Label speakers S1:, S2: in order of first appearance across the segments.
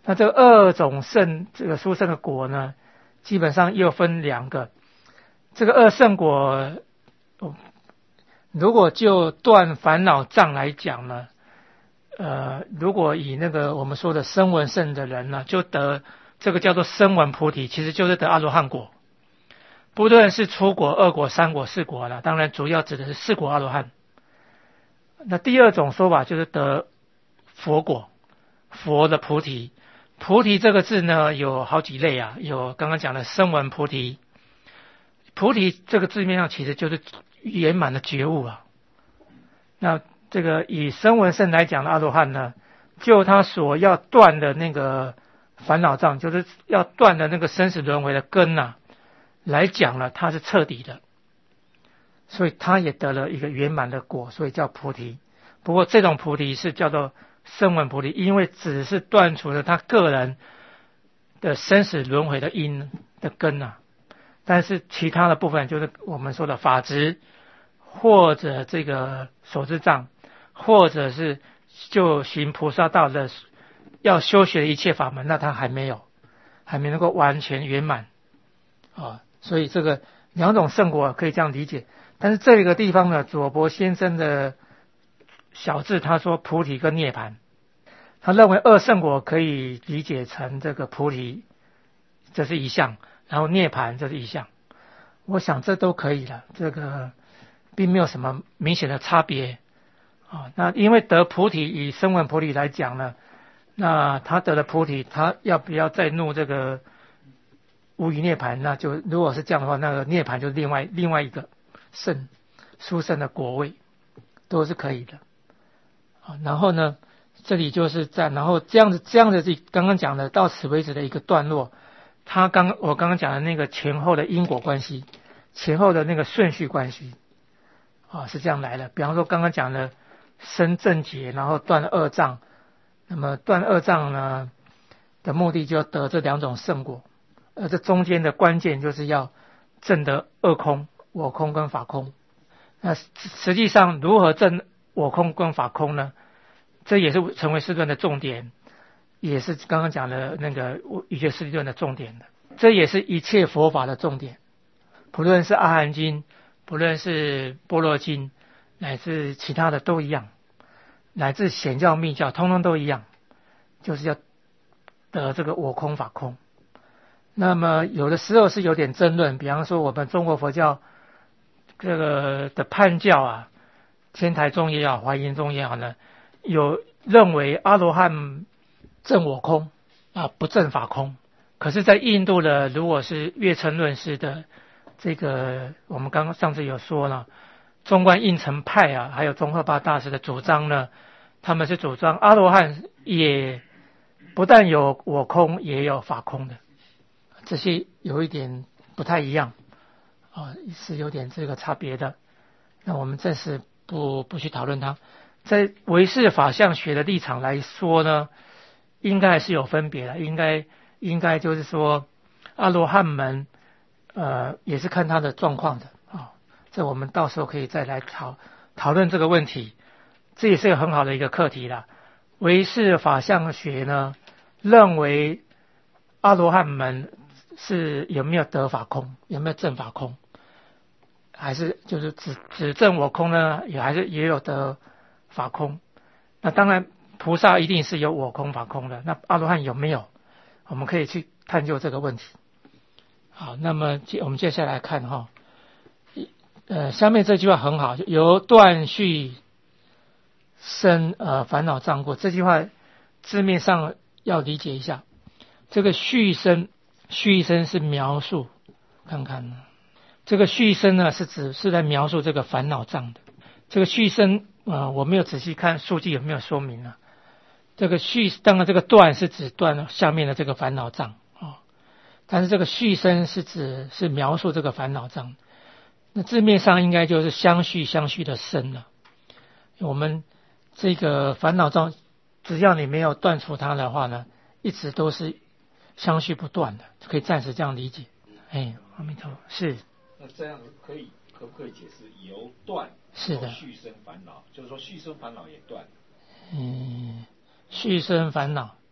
S1: 那这个二种圣这个殊胜的果呢，基本上又分两个。这个二圣果，如果就断烦恼障来讲呢，如果以那个我们说的声闻圣的人呢，就得这个叫做声闻菩提，其实就是得阿罗汉果。不论是初果、二果、三果、四果了，当然主要指的是四果阿罗汉。那第二种说法就是得佛果，佛的菩提。菩提这个字呢有好几类啊，有刚刚讲的声闻菩提。菩提这个字面上其实就是圆满的觉悟啊。那这个以声闻圣来讲的阿罗汉呢，就他所要断的那个烦恼障，就是要断的那个生死轮回的根啊，来讲了，他是彻底的，所以他也得了一个圆满的果，所以叫菩提。不过这种菩提是叫做声闻菩提，因为只是断除了他个人的生死轮回的因的根啊，但是其他的部分就是我们说的法执，或者这个所知障，或者是就行菩萨道的要修学的一切法门，那他还没能够完全圆满啊。所以这个两种圣果可以这样理解。但是这个地方呢，佐伯先生的小字他说菩提跟涅槃，他认为二圣果可以理解成这个菩提，这是一项，然后涅槃这是一项。我想这都可以了，这个并没有什么明显的差别啊。那因为得菩提，以声闻菩提来讲呢，那他得了菩提，他要不要再入这个无余涅槃？那就如果是这样的话，那个涅槃就是另外一个殊胜的果位，都是可以的啊。然后呢，这里就是然后这样子刚刚讲的到此为止的一个段落。我刚刚讲的那个前后的因果关系，前后的那个顺序关系啊，是这样来的。比方说刚刚讲的生正解，然后断了二障，那么断二障呢的目的就要得这两种圣果，这中间的关键就是要证得二空，我空跟法空。那实际上如何证我空跟法空呢？这也是成唯识论的重点，也是刚刚讲的那个瑜伽师地论的重点的，这也是一切佛法的重点。不论是阿含经，不论是般若经，乃至其他的都一样，乃至显教密教通通都一样，就是要得这个我空法空。那么有的时候是有点争论，比方说我们中国佛教这个的判教啊，天台宗也好，华严宗也好呢，有认为阿罗汉证我空啊，不证法空。可是在印度的如果是月称论师的这个，我们刚刚上次有说了，中观应成派啊，还有宗喀巴大师的主张呢，他们是主张阿罗汉也不但有我空，也有法空的。这些有一点不太一样啊，是有点这个差别的。那我们暂时不去讨论它。在唯识法相学的立场来说呢，应该还是有分别的。应该就是说，阿罗汉门也是看他的状况的啊。这我们到时候可以再来讨论这个问题。这也是个很好的一个课题啦。唯识法相学呢，认为阿罗汉门是有没有得法空，有没有证法空，还是就是只证我空呢？也有得法空。那当然菩萨一定是有我空法空的，那阿罗汉有没有？我们可以去探究这个问题。好，那么我们接下来看哈，下面这句话很好，由断续生烦恼障过。这句话字面上要理解一下，这个续生是描述，看看这个续生呢是在描述这个烦恼障的。这个续生我没有仔细看数据有没有说明啊。这个当然这个断是指断了下面的这个烦恼障啊，但是这个续生是描述这个烦恼障。那字面上应该就是相续的生了。我们这个烦恼障，只要你没有断除它的话呢，一直都是相续不断的，可以暂时这样理解。阿弥陀佛。是。
S2: 那这样可不可以解释由断
S1: 是的
S2: 续生烦恼，就是说续生烦恼也断？
S1: 续生烦恼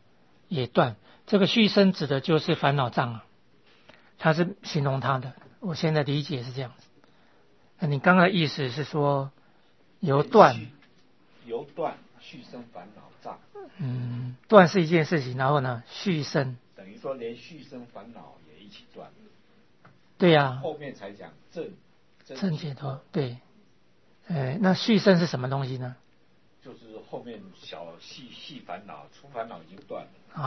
S1: 也断。这个续生指的就是烦恼障啊，它是形容它的。我现在理解是这样子。那你刚刚的意思是说由断
S2: 续生烦恼障。
S1: 断是一件事情，然后呢续生，
S2: 等于说连续生烦恼也一起断。
S1: 对呀、
S2: 后面才讲
S1: 正解脱。对，那续生是什么东西呢？
S2: 就是后面细烦恼、粗烦恼已经断了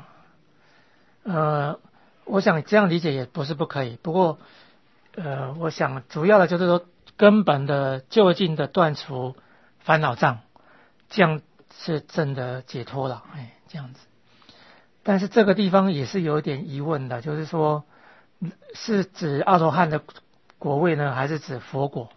S1: 啊。我想这样理解也不是不可以，不过我想主要的就是说根本的就近的断除烦恼障，这样是真的解脱了，这样子。但是这个地方也是有点疑问的，就是说是指阿罗汉的果位呢，还是指佛果？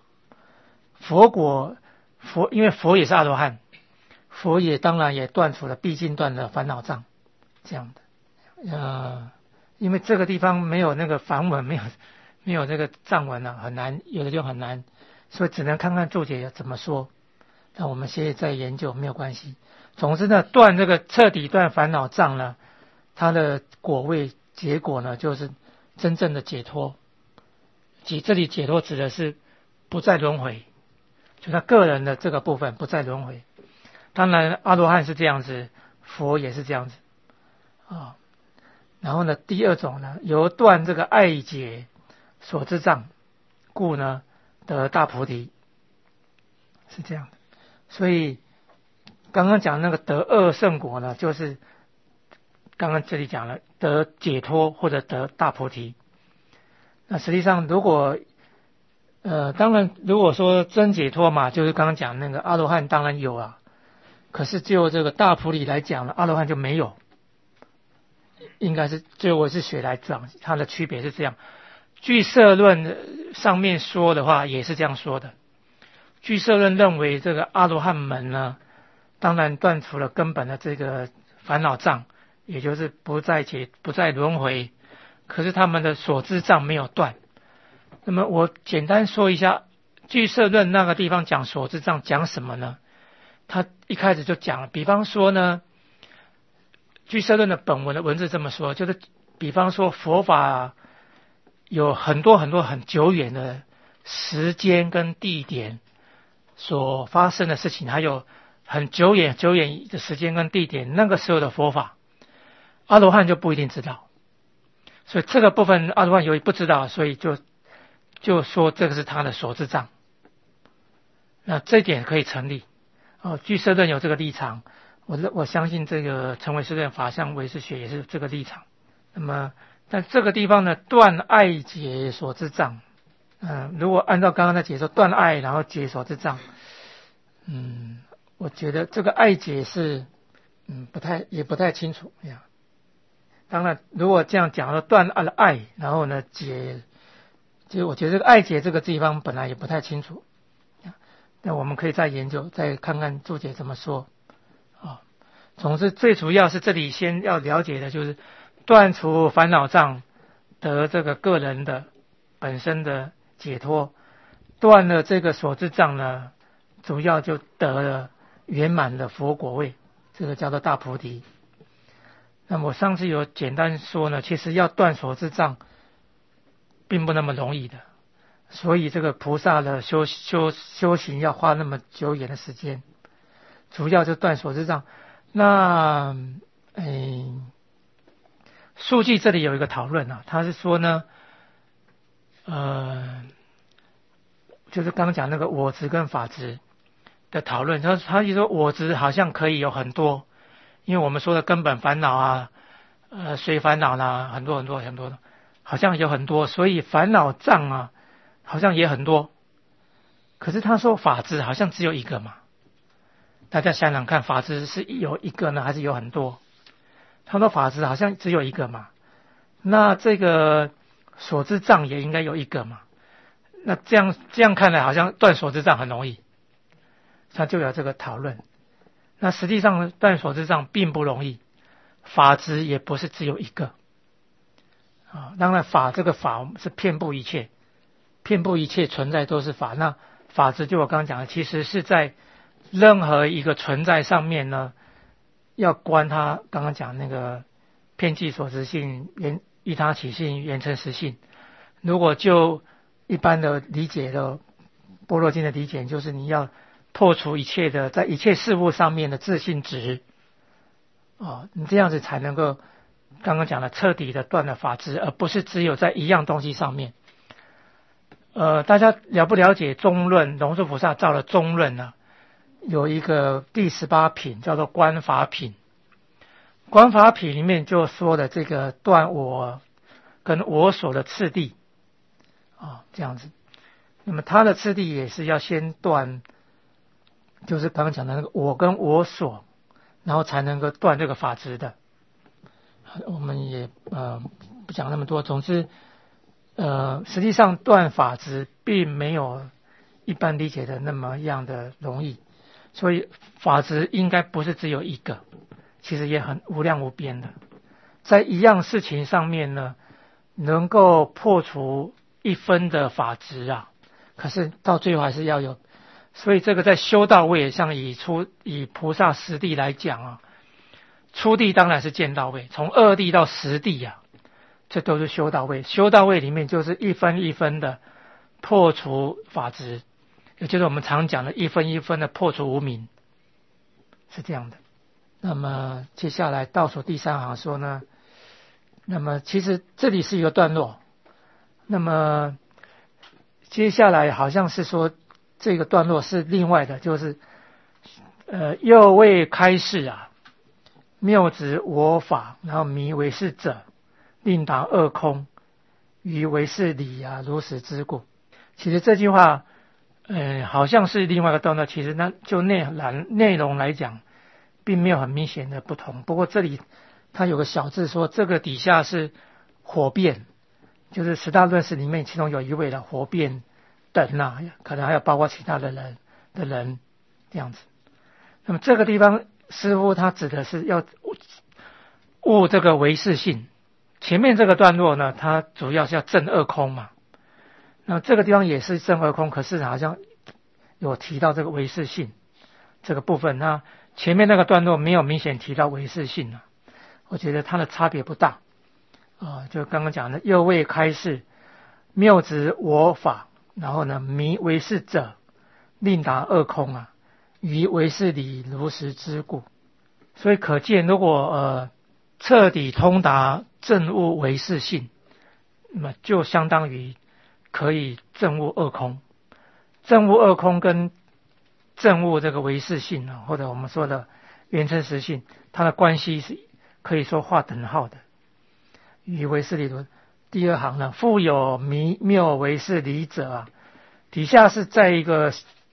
S1: 因为佛也是阿罗汉，佛也当然也断除了毕竟断的烦恼障，这样的。因为这个地方没有那个梵文，没有这个藏文啊，很难，有的就很难，所以只能看看注解怎么说。那我们现在在研究没有关系。总之呢，彻底断烦恼障呢，它的果位结果呢，就是真正的解脱。这里解脱指的是不再轮回，就他个人的这个部分不再轮回。当然阿罗汉是这样子，佛也是这样子啊。然后呢，第二种呢，由断这个爱解所知障，故呢得大菩提，是这样的。所以刚刚讲那个得二圣果呢，就是刚刚这里讲了得解脱或者得大菩提。那实际上如果当然如果说真解脱嘛，就是刚刚讲那个阿罗汉当然有啊，可是就这个大菩提来讲呢，阿罗汉就没有。应该是就我是学来讲，它的区别是这样。俱舍论上面说的话也是这样说的。俱舍论认为这个阿罗汉门呢，当然断除了根本的这个烦恼障，也就是不再轮回，可是他们的所知障没有断。那么我简单说一下，俱舍论那个地方讲所知障讲什么呢？他一开始就讲了，比方说呢，俱舍论的本文的文字这么说，就是比方说佛法有很多很多很久远的时间跟地点所发生的事情，还有很久远的时间跟地点，那个时候的佛法，阿罗汉就不一定知道。所以这个部分阿罗汉由于不知道，所以就说这个是他的所知障。那这一点可以成立。俱舍论有这个立场。我相信这个成唯识论法相唯识学也是这个立场。那么在这个地方呢，断爱解所知障，如果按照刚刚的解说，断爱然后解所知障，我觉得这个爱解是不太清楚呀。当然如果这样讲说断了爱，然后呢解，就我觉得这个爱解这个地方本来也不太清楚。那我们可以再研究，再看看注解怎么说。总之最主要是这里先要了解的就是断除烦恼障，得这个个人的本身的解脱，断了这个所知障呢，主要就得了圆满的佛果位，这个叫做大菩提。那么我上次有简单说呢，其实要断所知障并不那么容易的，所以这个菩萨的修行要花那么久远的时间，主要就断所知障。那书记这里有一个讨论啊，他是说呢，就是刚刚讲那个我执跟法执的讨论，他就说我执好像可以有很多，因为我们说的根本烦恼啊，随烦恼啦，很多的，好像有很多，所以烦恼障啊，好像也很多。可是他说法执好像只有一个嘛。大家想想看，法执是有一个呢，还是有很多？他说法执好像只有一个嘛，那这个所知障也应该有一个嘛。那这样看来，好像断所知障很容易，他就有这个讨论。那实际上断所知障并不容易，法执也不是只有一个当然这个法是遍布一切存在都是法。那法执就我刚刚讲的，其实是在任何一个存在上面呢， 要观他刚刚讲那个遍计所执性、依他起性、缘成实性。如果就一般的理解的般若经的理解，就是你要破除一切的在一切事物上面的自性执你这样子才能够刚刚讲的彻底的断了法执，而不是只有在一样东西上面。大家了不了解中论？龙树菩萨造了中论呢，有一个第18品叫做观法品。观法品里面就说的这个断我跟我所的次第这样子。那么它的次第也是要先断，就是刚刚讲的那个我跟我所，然后才能够断这个法执的。我们也不讲那么多。总之实际上断法执并没有一般理解的那么样的容易，所以法执应该不是只有一个，其实也很无量无边的。在一样事情上面呢，能够破除一分的法执可是到最后还是要有。所以这个在修道位，像以菩萨十地来讲初地当然是见道位，从二地到十地这都是修道位。修道位里面就是一分一分的破除法执，也就是我们常讲的一分一分的破除无明，是这样的。那么接下来倒数第3行说呢，那么其实这里是一个段落，那么接下来好像是说这个段落是另外的，就是又未开示谬执我法，然后迷为是者，令达二空，于为是理如实之故。其实这句话好像是另外一个段落，其实那就内容来讲并没有很明显的不同。不过这里它有个小字说这个底下是火辩，就是十大论师里面其中有一位的火辩等可能还有包括其他的人这样子。那么这个地方师父他指的是要悟这个唯识性。前面这个段落呢，它主要是要证二空嘛，那这个地方也是证二空，可是好像有提到这个唯识性这个部分。那前面那个段落没有明显提到唯识性我觉得它的差别不大就刚刚讲的又未开示谬执我法，然后呢迷唯识者，令达二空于唯识理如实之故。所以可见如果彻底通达证悟唯识性，那么就相当于可以证悟二空。证悟二空跟证悟这个唯识性或者我们说的缘成实性，它的关系是可以说画等号的。于唯识理论第2行呢，复有迷谬唯识理者底下是在一个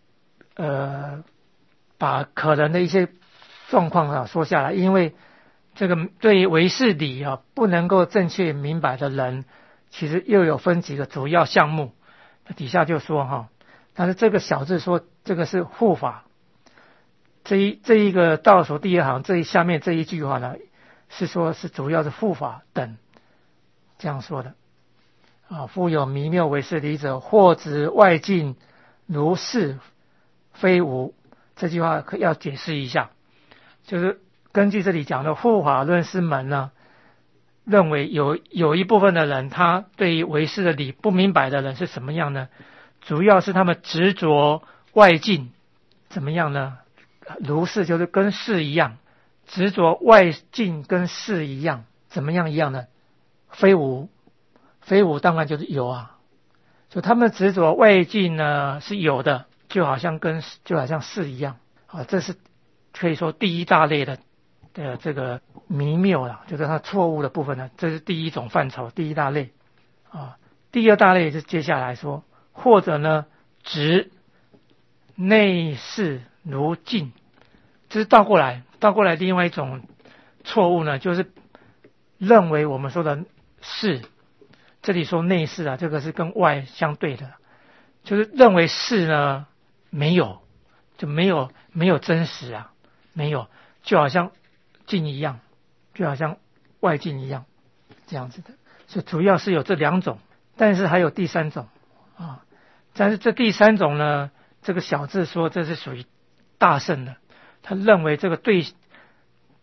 S1: 把可能的一些状况说下来。因为这个对于唯识理不能够正确明白的人，其实又有分几个主要项目。底下就说但是这个小字说这个是护法，这一个倒数第2行这下面这一句话呢，是说是主要是护法等这样说的复有迷谬唯识理者，或执外境如是非无。这句话要解释一下，就是根据这里讲的护法论师门呢，认为有一部分的人，他对于唯识的理不明白的人是什么样呢？主要是他们执着外境，怎么样呢？如是就是跟事一样，执着外境跟事一样，怎么样一样呢？非无，非无当然就是有就他们执着外境呢是有的，就好像事一样这是可以说第一大类的这个迷谬就是它错误的部分呢，这是第一种范畴，第一大类第二大类是接下来说，或者呢执内视如镜，这是倒过来另外一种错误呢，就是认为我们说的是，这里说内视这个是跟外相对的，就是认为是呢没有，就没有真实没有，就好像镜一样，就好像外境一样，这样子的。所以主要是有这2种，但是还有第3种但是这第3种呢，这个小字说这是属于大圣的，他认为这个对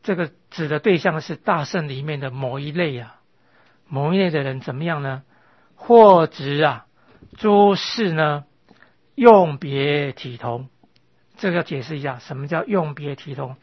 S1: 这个指的对象是大圣里面的某一类啊，某一类的人怎么样呢？或指啊，诸事呢用别体同。这个要解释一下，什么叫用别体同？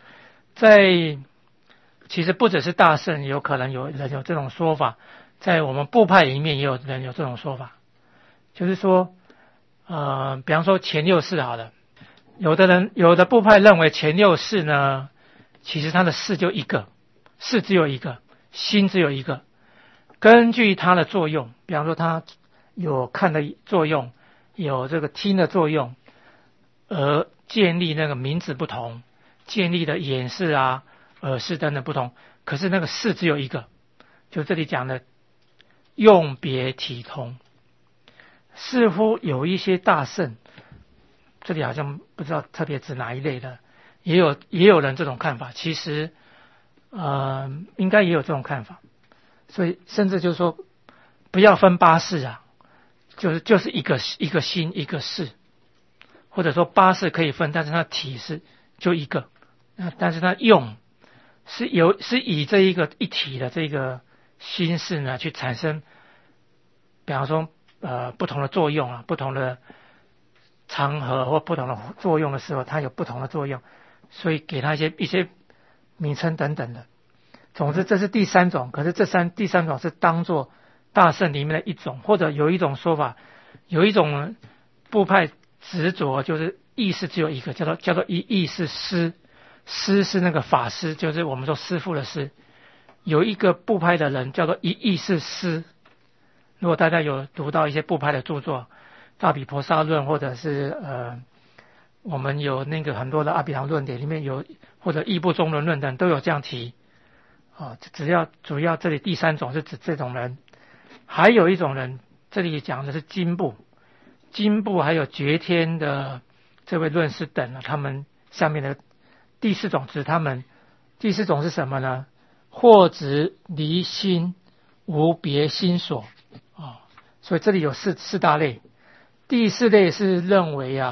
S1: 其实不只是大圣，有可能有人有这种说法，在我们部派里面也有人有这种说法，就是说，比方说前六世好了，有的部派认为前六世呢，其实它的事就一个，事只有一个，心只有一个，根据它的作用，比方说它有看的作用，有这个听的作用，而建立那个名字不同，建立的眼视啊、耳视等等不同，可是那个事只有一个，就这里讲的用别体同。似乎有一些大圣，这里好像不知道特别指哪一类的，也有人这种看法，其实应该也有这种看法，所以甚至就是说不要分八事啊，就是一个心一个事，或者说八事可以分，但是它体是就一个，但是它用是以这一个一体的这个心事呢去产生，比方说不同的作用啊，不同的场合或不同的作用的时候，它有不同的作用，所以给它一些名称等等的。总之这是第三种，可是第三种是当作大圣里面的一种，或者有一种说法，有一种部派执着就是意识只有一个，叫做一意是师，师是那个法师，就是我们说师父的师。有一个部派的人叫做一意是师，如果大家有读到一些部派的著作，大毗婆沙论，或者是我们有那个很多的阿毗陀论点里面有，或者异部中轮论等都有这样提。主要这里第三种是指这种人，还有一种人，这里讲的是经部还有觉天的这位论师等他们下面的第四种指他们，第四种是什么呢？或指离心无别心所所以这里有四大类。第四类是认为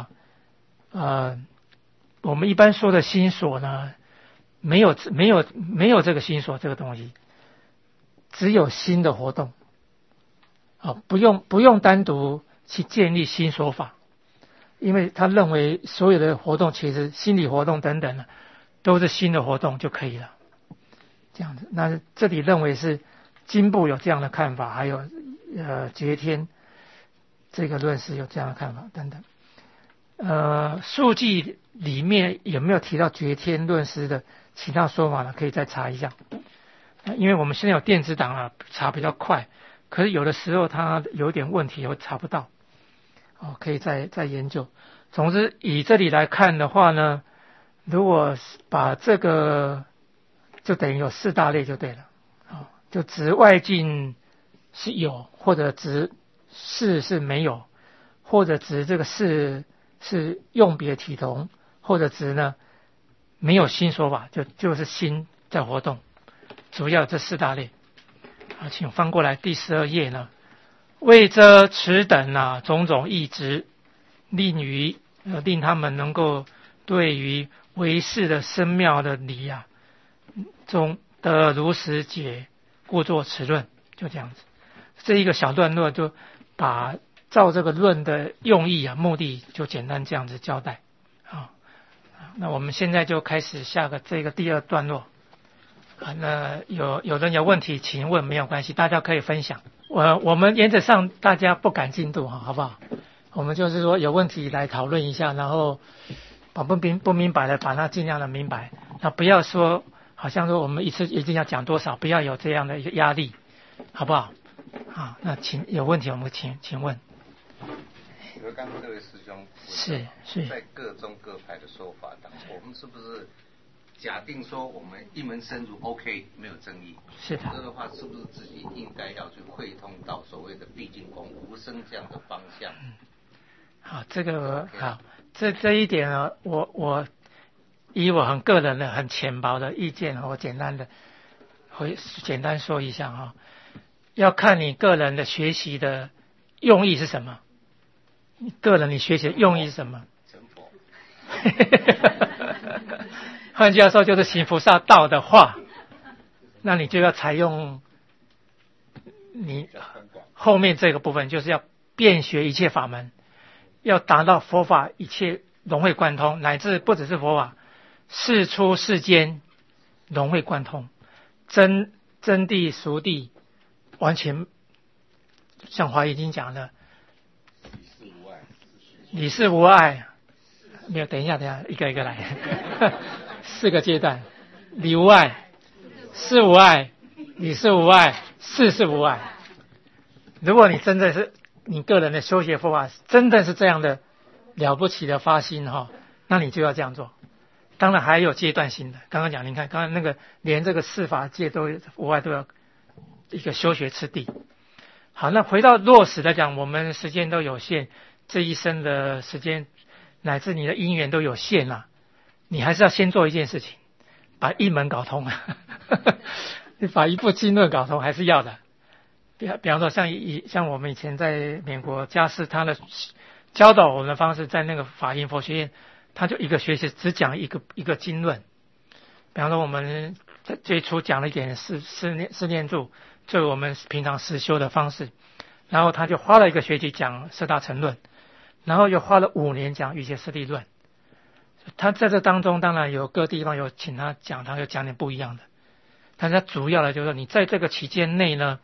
S1: 我们一般说的心所呢，没有这个心所这个东西，只有心的活动不用单独去建立心所法，因为他认为所有的活动其实心理活动等等的都是心的活动就可以了，这样子。那这里认为是经部有这样的看法，还有觉天这个论师有这样的看法等等。书记里面有没有提到觉天论师的其他说法呢？可以再查一下，因为我们现在有电子档查比较快，可是有的时候它有点问题，会查不到可以再研究。总之以这里来看的话呢，如果把这个就等于有四大类就对了就指外境是有，或者指事是没有，或者指这个事是用别体同，或者指呢没有心说法，就是心在活动，主要这四大类请翻过来第12页呢。为这此等种种义执，令他们能够对于唯识的深妙的理中得如实解，故作此论，就这样子。这一个小段落就把照这个论的用意目的就简单这样子交代那我们现在就开始这个第二段落那有人有问题请问，没有关系，大家可以分享。我们原则上大家不赶进度好不好？我们就是说有问题来讨论一下，然后把不明白的把它尽量的明白，那不要说好像说我们一次一定要讲多少，不要有这样的一个压力，好不好？那有问题我们请问。
S3: 刚刚这位师兄
S1: 是
S3: 在各宗各派的说法当中，我们是不是假定说我们一门深入 OK 没有争议？
S1: 是的。
S3: 这个话是不是自己应该要去汇通到所谓的毕竟空无生这样的方向？
S1: 好，这个好，这一点呢，我以我很个人的很浅薄的意见，我简单说一下要看你个人的学习的用意是什么。你学习的用意是什么？
S3: 成佛。
S1: 换句话说就是行菩萨道的话，那你就要采用你后面这个部分，就是要遍学一切法门，要达到佛法一切融会贯通，乃至不只是佛法，世出世间融会贯通，真谛俗谛完全像华严经讲的理事无碍。没有，等一下，一个一个来。4个阶段：理无碍、事无碍、理事无碍、事事无碍。如果你真的是你个人的修学佛法，真的是这样的了不起的发心哈，那你就要这样做。当然还有阶段性的，刚刚讲，你看刚刚那个连这个四法界都无碍都要一个修学次第。好，那回到落实来讲，我们时间都有限，这一生的时间乃至你的因缘都有限啦，你还是要先做一件事情，把一门搞通啊。你把一部经论搞通还是要的。比方说像我们以前在美国嘉士，他的教导我们的方式，在那个法音佛学院，他就一个学期只讲一个经论。比方说我们在最初讲了一点四念住，作为我们平常实修的方式，然后他就花了一个学期讲四大乘论，然后又花了5年讲瑜伽师地论。他在这当中当然有各地方有请他讲，他有讲点不一样的，但是他主要的就是说你在这个期间内呢，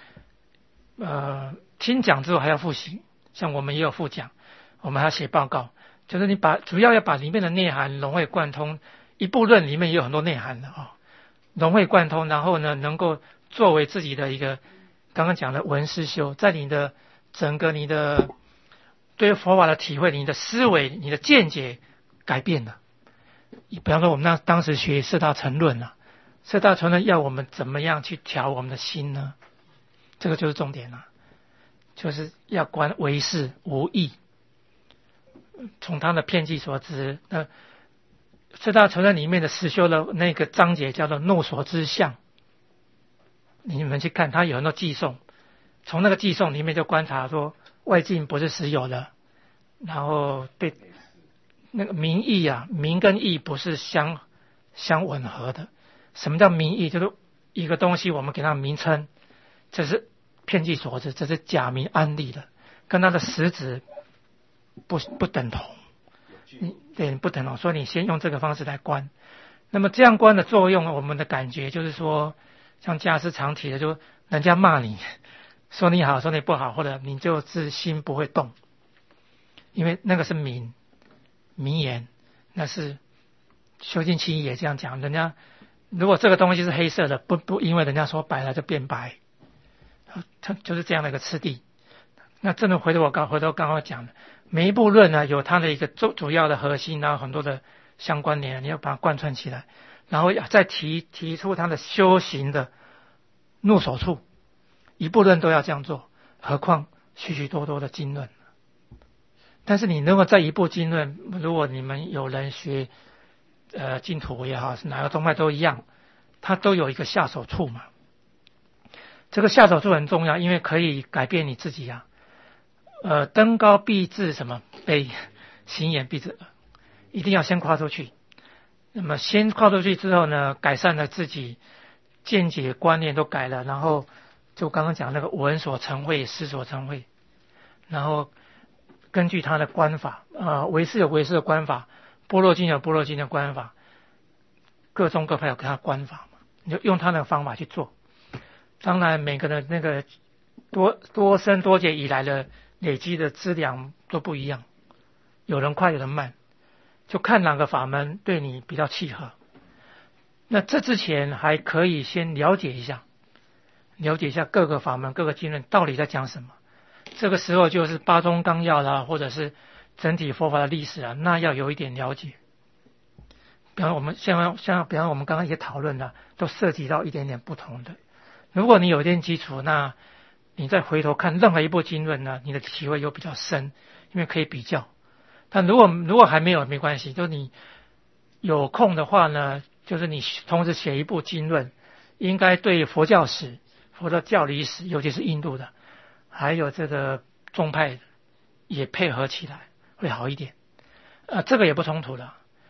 S1: 听讲之后还要复习，像我们也有复讲，我们还要写报告，就是你主要要把里面的内涵融会贯通。一部论里面也有很多内涵的融会贯通，然后呢能够作为自己的一个刚刚讲的文思修，在你的整个你的对佛法的体会，你的思维你的见解改变了。比方说我们当时学四大乘论啊，四大乘论要我们怎么样去调我们的心呢？这个就是重点了，就是要观唯识无义，从他的遍计所知。四大乘论里面的实修的那个章节叫做怒所知相，你们去看，它有很多寄颂，从那个寄颂里面就观察说外境不是实有的，然后对那个名义啊，名跟义不是相吻合的。什么叫名义？就是一个东西我们给它名称，这是遍计所知，这是假名安立的，跟它的实质不等同。对，不等同，所以你先用这个方式来观。那么这样观的作用，我们的感觉就是说，像嘉师常提的，就人家骂你，说你好，说你不好，或者你就是心不会动，因为那个是名言，那是修净七义也这样讲。人家如果这个东西是黑色的，不因为人家说白了就变白，它就是这样的一个次第。那真的回头刚刚讲的，每一部论呢有它的一个主要的核心，然后很多的相关联，你要把它贯穿起来，然后再提出它的修行的入手处，一部论都要这样做，何况许多的经论。但是你如果在一部经论，如果你们有人学净土也好，是哪个宗派都一样，它都有一个下手处嘛。这个下手处很重要，因为可以改变你自己啊。登高必自什么卑，行远必自耳，一定要先跨出去。那么先跨出去之后呢，改善了自己见解观念都改了，然后就刚刚讲那个闻所成慧，思所成慧，然后根据他的观法，唯识有唯识的观法，般若经有般若经的观法，各宗各派有跟他观法嘛，你就用他的方法去做。当然每个人那个多生多劫以来的累积的资粮都不一样，有人快有人慢，就看哪个法门对你比较契合。那这之前还可以先了解一下各个法门各个经论到底在讲什么。这个时候就是八宗纲要啦，或者是整体佛法的历史啊，那要有一点了解。比方我们比方我们刚刚也讨论了，都涉及到一点点不同的。如果你有一点基础，那你再回头看任何一部经论呢，你的体会又比较深，因为可以比较。但如果还没有没关系，就你有空的话呢，就是你同时写一部经论，应该对佛教史、佛的教理史，尤其是印度的，还有这个宗派也配合起来会好一点。这个也不冲突的。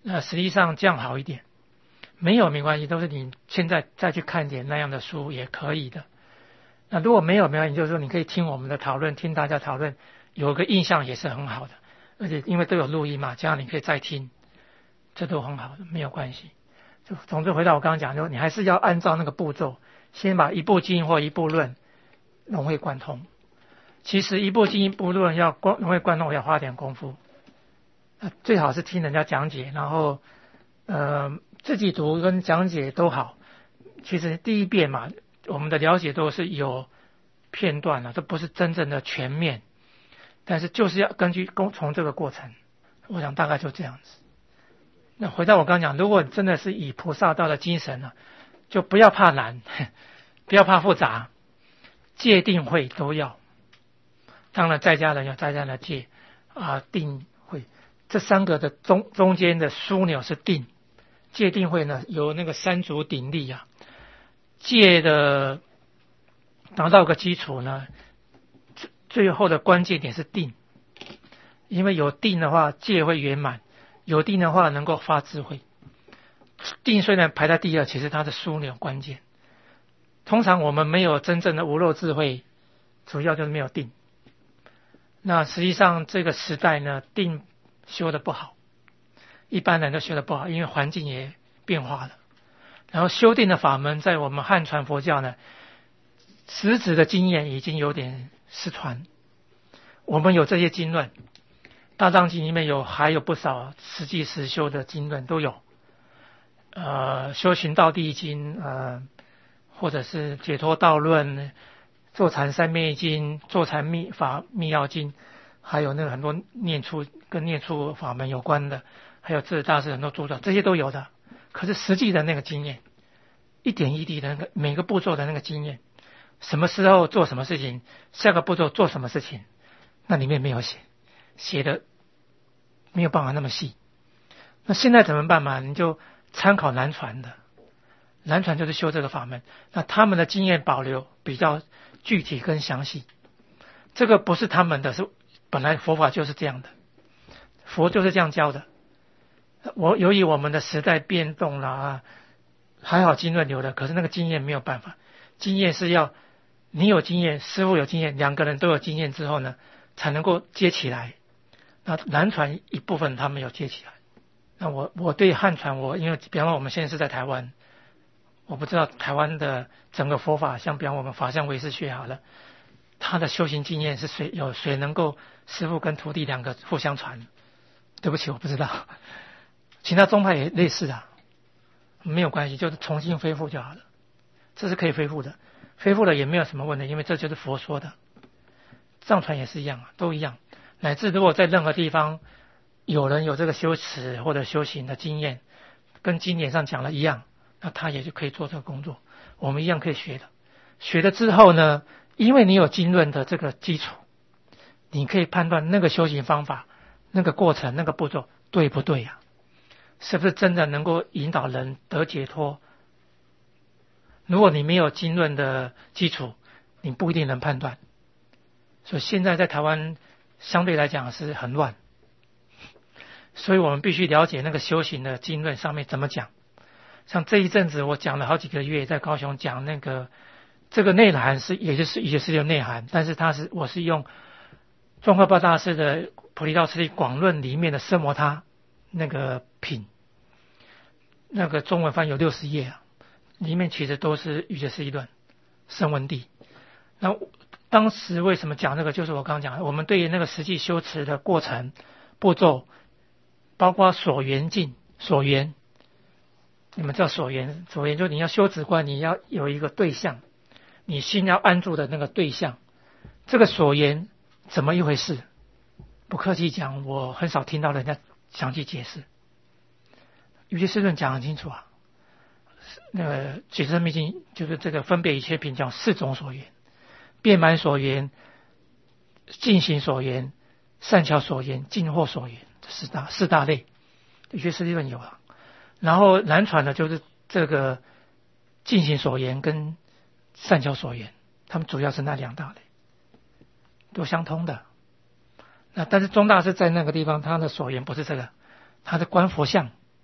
S1: 那实际上这样好一点，没有没关系，都是你现在再去看点那样的书也可以的。那如果没有没关系，就是说你可以听我们的讨论，听大家讨论，有个印象也是很好的。而且因为都有录音嘛，这样你可以再听，这都很好的，没有关系。就总之回到我刚刚讲，就你还是要按照那个步骤，先把一部经或一部论融会贯通。其实一部经一部论要融会贯通，要花点功夫。最好是听人家讲解，然后自己读跟讲解都好。其实第一遍嘛，我们的了解都是有片段的，这不是真正的全面。但是就是要根据从这个过程，我想大概就这样子。那回到我刚刚讲，如果真的是以菩萨道的精神呢，就不要怕难，不要怕复杂，戒定慧都要。当然在家人有在家的戒定慧，这三个的中间的枢纽是定。戒定慧呢，由那个三足鼎立啊，戒的达到个基础呢，最后的关键点是定。因为有定的话戒会圆满，有定的话能够发智慧。定虽然排在第二，其实它的枢纽关键。通常我们没有真正的无漏智慧，主要就是没有定。那实际上这个时代呢，定修的不好，一般人都修的不好，因为环境也变化了。然后修定的法门在我们汉传佛教呢，实质的经验已经有点失传。我们有这些经论，大藏经里面还有不少实际实修的经论都有。修行道地经，或者是解脱道论、坐禅三昧经、坐禅密要经，还有那个很多跟念处法门有关的，还有智大师很多著作，这些都有的。可是实际的那个经验，一点一滴的那个每个步骤的那个经验，什么时候做什么事情，下个步骤做什么事情，那里面没有写的没有办法那么细。那现在怎么办嘛？你就参考南传的，南传就是修这个法门，那他们的经验保留比较具体跟详细。这个不是他们的，是本来佛法就是这样的，佛就是这样教的。由于我们的时代变动了还好经论留的，可是那个经验没有办法。经验是要你有经验，师父有经验，两个人都有经验之后呢，才能够接起来。那南传一部分他们有接起来。那我对汉传，因为比方说我们现在是在台湾，我不知道台湾的整个佛法，像比方我们法相唯识学好了，他的修行经验是谁能够师父跟徒弟两个互相传？对不起，我不知道。其他宗派也类似没有关系，就是重新恢复就好了。这是可以恢复的，恢复了也没有什么问题，因为这就是佛说的。藏传也是一样都一样。乃至如果在任何地方有人有这个修持或者修行的经验，跟经典上讲的一样，那他也就可以做这个工作，我们一样可以学的。学了之后呢，因为你有经论的这个基础，你可以判断那个修行方法、那个过程、那个步骤对不对是不是真的能够引导人得解脱。如果你没有经论的基础，你不一定能判断。所以现在在台湾相对来讲是很乱，所以我们必须了解那个修行的经论上面怎么讲。像这一阵子我讲了好几个月，在高雄讲这个内涵也是有内涵，但是我是用宗喀巴大师的《菩提道次第广论》里面的奢摩他那个品，那个中文翻有60页里面其实都是瑜伽师地论、声闻地。那当时为什么讲这个，就是我刚刚讲的，我们对于那个实际修持的过程、步骤，包括所缘境、所缘，你们知道所缘就是你要修止观，你要有一个对象，你心要安住的那个对象，这个所缘怎么一回事？不客气讲，我很少听到人家详细解释。瑜伽师论讲很清楚那个解释密经就是这个分别一切品讲4种所缘：遍满所缘、净行所缘、善巧所缘、净惑所缘，四大类，瑜伽师论有然后南传的就是这个净行所缘跟善巧所缘，他们主要是那2大类，都相通的。那但是宗大师在那个地方，他的所缘不是这个，他的观佛像，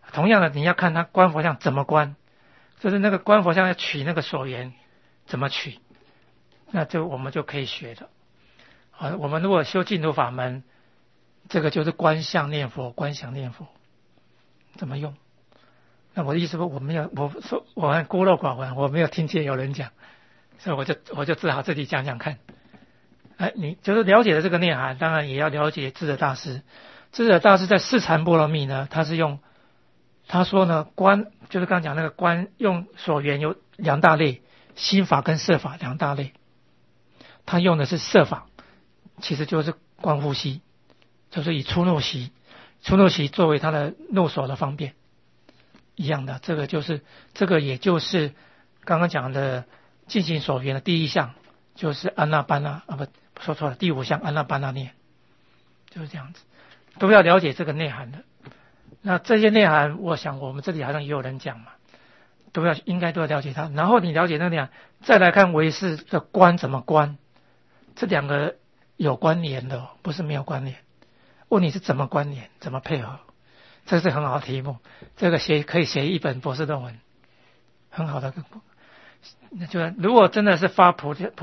S1: 同样的，你要看他观佛像怎么观，就是那个观佛像要取那个所缘怎么取，那这我们就可以学的。好，我们如果修净土法门，这个就是观相念佛，观想念佛怎么用？那我的意思说，我说我很孤陋寡闻，我没有听见有人讲，所以我就只好自己讲讲看。你就是了解了这个内涵，当然也要了解智者大师。智者大师在四禅波罗蜜呢，他说呢，观就是刚刚讲那个观，用所缘有两大类，心法跟色法两大类。他用的是色法，其实就是观呼吸，就是以出入息作为他的入手的方便一样的。这个也就是刚刚讲的进行所缘的第一项，就是安那班那说错了，第五项安那班那念，就是这样子，都要了解这个内涵的。那这些内涵，我想我们这里好像也有人讲嘛，应该都要了解它。然后你了解那个内涵，再来看唯识的观怎么观，这两个有关联的，不是没有关联。问题是怎么关联，怎么配合，这是很好的题目。这个可以写一本博士论文，很好的。那就如果真的是发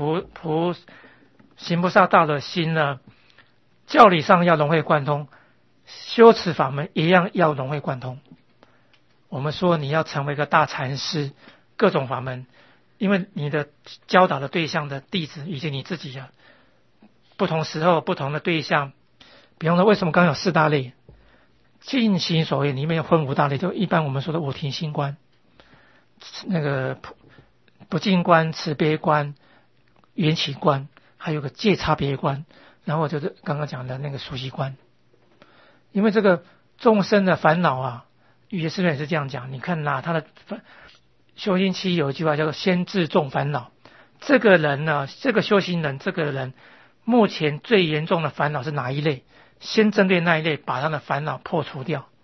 S1: 行菩萨道的心呢，教理上要融会贯通，修持法门一样要融会贯通。我们说你要成为一个大禅师，各种法门，因为你的教导的对象的弟子以及你自己啊，不同时候不同的对象。比方说，为什么刚刚有四大类？进行所谓里面分五大类，就一般我们说的五停心观，那个不净观、慈悲观、缘起观，还有个界差别观，然后就是刚刚讲的那个熟悉观。因为这个众生的烦恼啊，也是这样讲。你看他的修行期有一句话叫做先治众烦恼。这个人呢，这个修行人，这个人目前最严重的烦恼是哪一类？先针对那一类把他的烦恼破除掉，